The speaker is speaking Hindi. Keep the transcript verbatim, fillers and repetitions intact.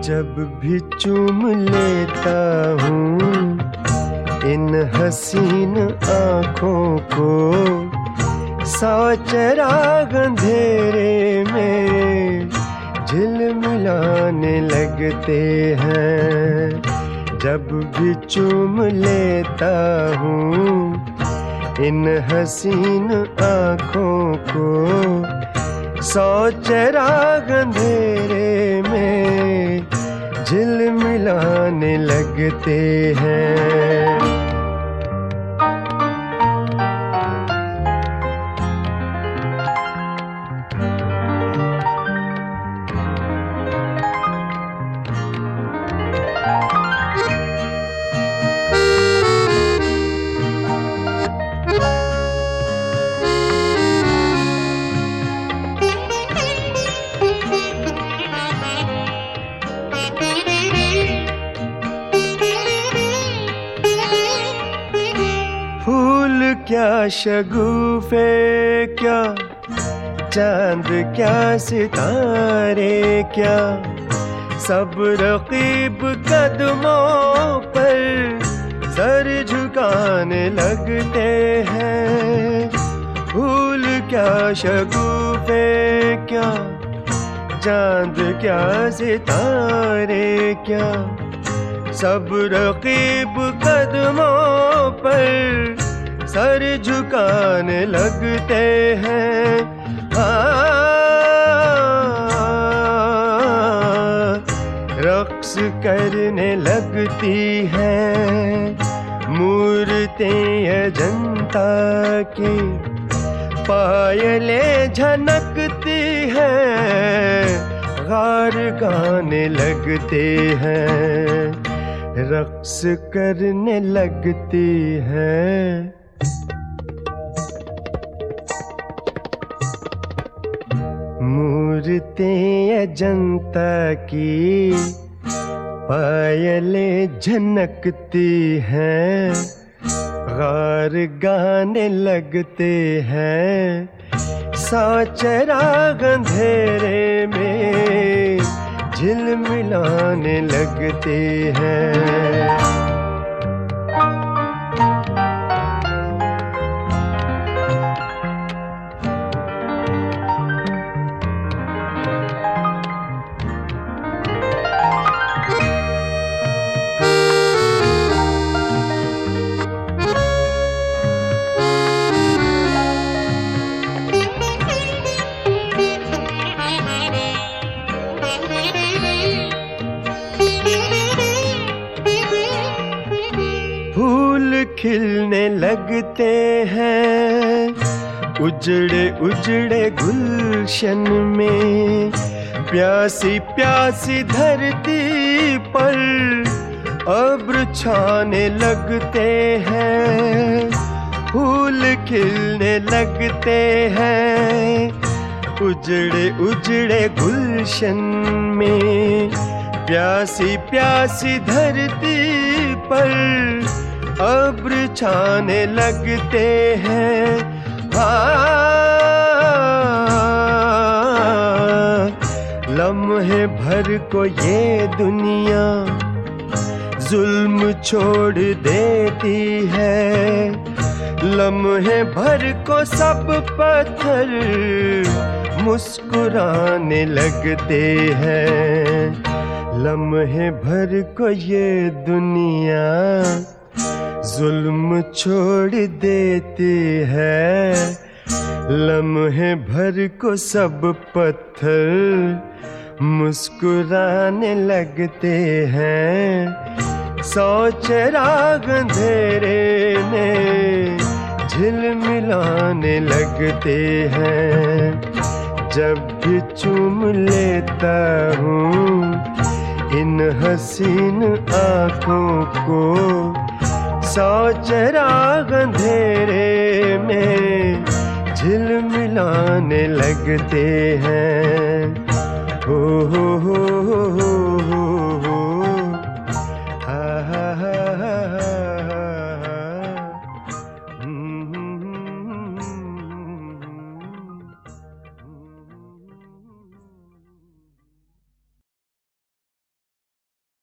जब भी चूम लेता हूँ इन हसीन आँखों को, सौ चिराग अंधेरे में झिलमिलाने लगते हैं। जब भी चूम लेता हूँ इन हसीन आँखों को, सौ चिराग अंधेरे में झिलमिलाने लगते हैं। क्या शगुफे क्या चांद क्या सितारे क्या, सब रकीब कदमों पर सर झुकाने लगते हैं। फूल क्या शगुफे क्या चांद क्या सितारे क्या, सब रकीब कदमों पर सर झुकाने लगते हैं। रक्स करने लगती हैं मूर्तें अजंता की, पायलें झनकती हैं, गार गाने लगते हैं, रक्स करने लगती हैं। मूर्तें अजंता की पायलें झनकती हैं, गार गाने लगते हैं, सौ चिराग अंधेरे में झिलमिलाने लगते हैं। खिलने लगते हैं उजड़े उजड़े गुलशन में, प्यासी प्यासी धरती पर अब्र छाने लगते हैं। फूल खिलने लगते हैं उजड़े उजड़े गुलशन में, प्यासी प्यासी धरती पर अब्र छाने लगते हैं। हाँ, लम्हे भर को ये दुनिया जुल्म छोड़ देती है, लम्हे भर को सब पत्थर मुस्कुराने लगते हैं। लम्हे भर को ये दुनिया जुल्म छोड़ देती है, लम्हे भर को सब पत्थर मुस्कुराने लगते हैं। सौ चिराग अंधेरे में झिलमिलाने लगते हैं। जब भी चूम लेता हूँ इन हसीन आँखों को, सौ चिराग अंधेरे में झिलमिलाने लगते हैं। हो हो हो